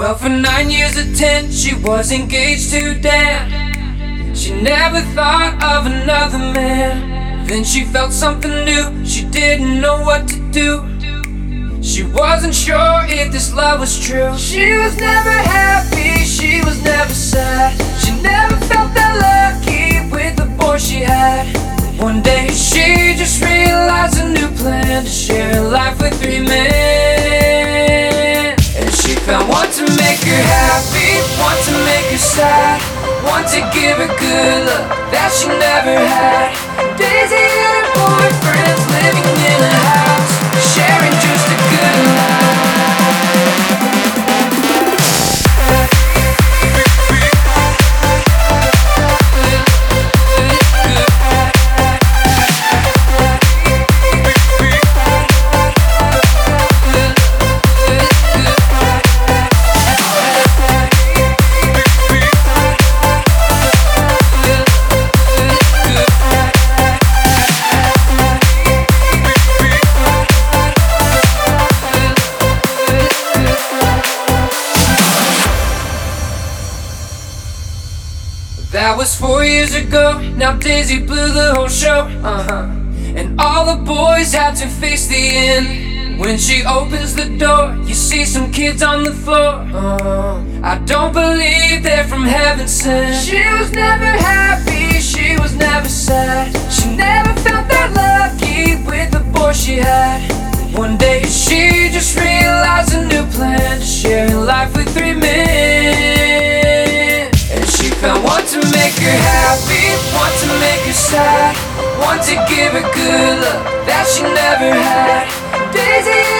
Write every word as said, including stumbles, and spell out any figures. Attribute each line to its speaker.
Speaker 1: Well, for nine years or ten, she was engaged to Dan. She never thought of another man. Then she felt something new, she didn't know what to do. She wasn't sure if this love was true. She was never happy, she was never sad. She never felt that lucky with the boy she had. One day she just realized a new plan to share her life with three men. And she found one to make her happy, one to make her sad, one to give her good love that she never had. Daisy and her boyfriends living in a house, sharing just a good life. That was four years ago, now Daisy blew the whole show, uh-huh. And all the boys had to face the end. When she opens the door, you see some kids on the floor, uh-huh. I don't believe they're from heaven sent. She was never happy, she was never sad. She never felt that lucky with the boy she had. One day she just realized a new plan to share her life with three men. And she found one to make her happy, one to make her sad, one to give her good love that she never had. Daisy